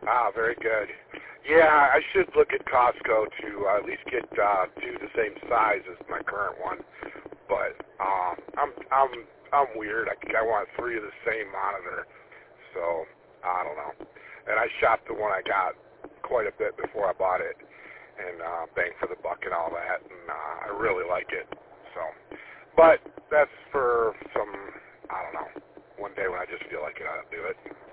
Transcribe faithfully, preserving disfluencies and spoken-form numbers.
Ah, very good. Yeah, I should look at Costco to uh, at least get uh, two the same size as my current one. But um, I'm I'm I'm weird. I, I want three of the same monitor, so I don't know. And I shopped the one I got quite a bit before I bought it, and uh, bang for the buck and all that, and uh, I really like it. So, but that's for some I don't know. One day when I just feel like it, I'll do it.